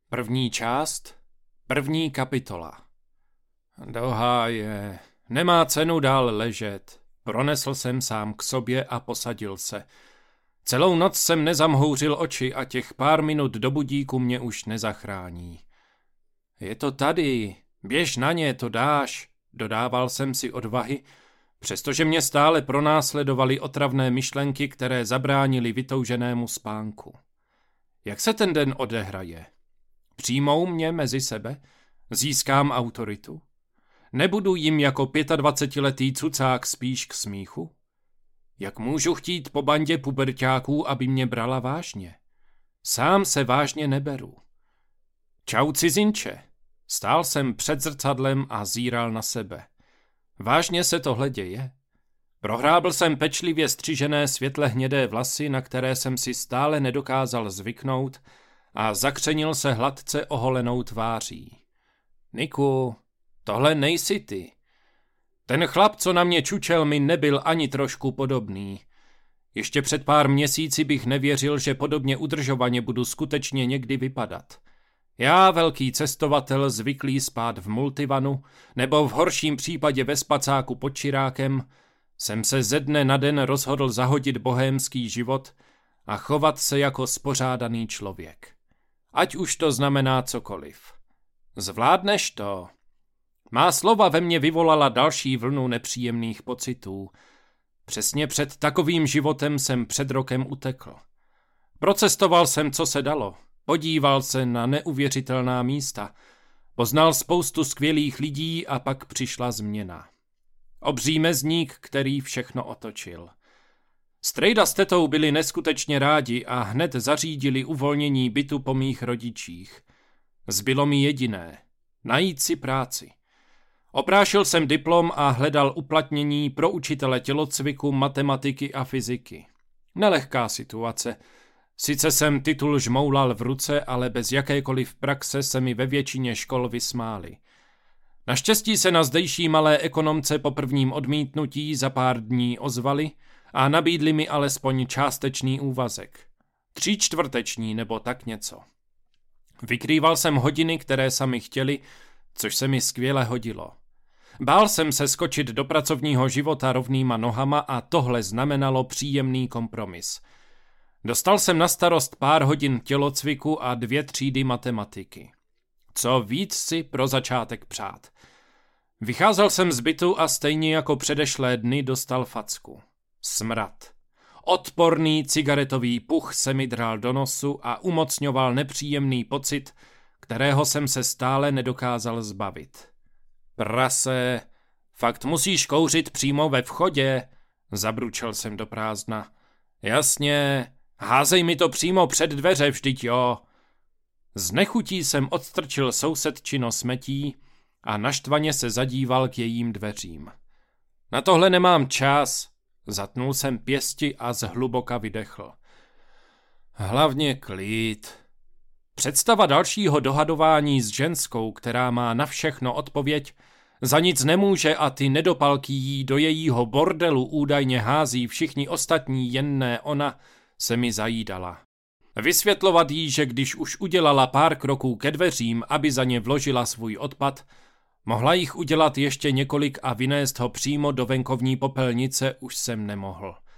První část, první kapitola. Do háje, nemá cenu dál ležet. Pronesl jsem sám k sobě a posadil se. Celou noc jsem nezamhouřil oči a těch pár minut do budíku mě už nezachrání. Je to tady, běž na ně, to dáš, dodával jsem si odvahy, přestože mě stále pronásledovaly otravné myšlenky, které zabránily vytouženému spánku. Jak se ten den odehraje? Přijmou mě mezi sebe? Získám autoritu? Nebudu jim jako 25letý cucák spíš k smíchu? Jak můžu chtít po bandě puberťáků, aby mě brala vážně? Sám se vážně neberu. Čau cizinče. Stál jsem před zrcadlem a zíral na sebe. Vážně se tohle děje? Prohrábl jsem pečlivě střižené světle hnědé vlasy, na které jsem si stále nedokázal zvyknout, a zakřenil se hladce oholenou tváří. Niku, tohle nejsi ty. Ten chlap, co na mě čučel, mi nebyl ani trošku podobný. Ještě před pár měsíci bych nevěřil, že podobně udržovaně budu skutečně někdy vypadat. Já, velký cestovatel, zvyklý spát v multivanu, nebo v horším případě ve spacáku pod čirákem, jsem se ze dne na den rozhodl zahodit bohémský život a chovat se jako spořádaný člověk. Ať už to znamená cokoliv. Zvládneš to? Má slova ve mně vyvolala další vlnu nepříjemných pocitů. Přesně před takovým životem jsem před rokem utekl. Procestoval jsem, co se dalo. Podíval se na neuvěřitelná místa. Poznal spoustu skvělých lidí a pak přišla změna. Obří mezník, který všechno otočil. Strejda s tetou byli neskutečně rádi a hned zařídili uvolnění bytu po mých rodičích. Zbylo mi jediné. Najít si práci. Oprášil jsem diplom a hledal uplatnění pro učitele tělocviku, matematiky a fyziky. Nelehká situace. Sice jsem titul žmoulal v ruce, ale bez jakékoliv praxe se mi ve většině škol vysmáli. Naštěstí se na zdejší malé ekonomce po prvním odmítnutí za pár dní ozvali a nabídli mi alespoň částečný úvazek. 3/4 nebo tak něco. Vykrýval jsem hodiny, které sami chtěli, což se mi skvěle hodilo. Bál jsem se skočit do pracovního života rovnýma nohama a tohle znamenalo příjemný kompromis. Dostal jsem na starost pár hodin tělocviku a 2 třídy matematiky. Co víc si pro začátek přát. Vycházel jsem z bytu a stejně jako předešlé dny dostal facku. Smrad. Odporný cigaretový puch se mi dral do nosu a umocňoval nepříjemný pocit, kterého jsem se stále nedokázal zbavit. Prase, fakt musíš kouřit přímo ve vchodě, zabručel jsem do prázdna. Jasně, házej mi to přímo před dveře, vždyť jo. Z nechutí jsem odstrčil sousedčino smetí a naštvaně se zadíval k jejím dveřím. Na tohle nemám čas, zatnul jsem pěsti a zhluboka vydechl. Hlavně klid. Představa dalšího dohadování s ženskou, která má na všechno odpověď, za nic nemůže a ty nedopalky jí do jejího bordelu údajně hází všichni ostatní, jen ne ona, se mi zajídala. Vysvětlovat jí, že když už udělala pár kroků ke dveřím, aby za ně vložila svůj odpad, mohla jich udělat ještě několik a vynést ho přímo do venkovní popelnice, už jsem nemohl.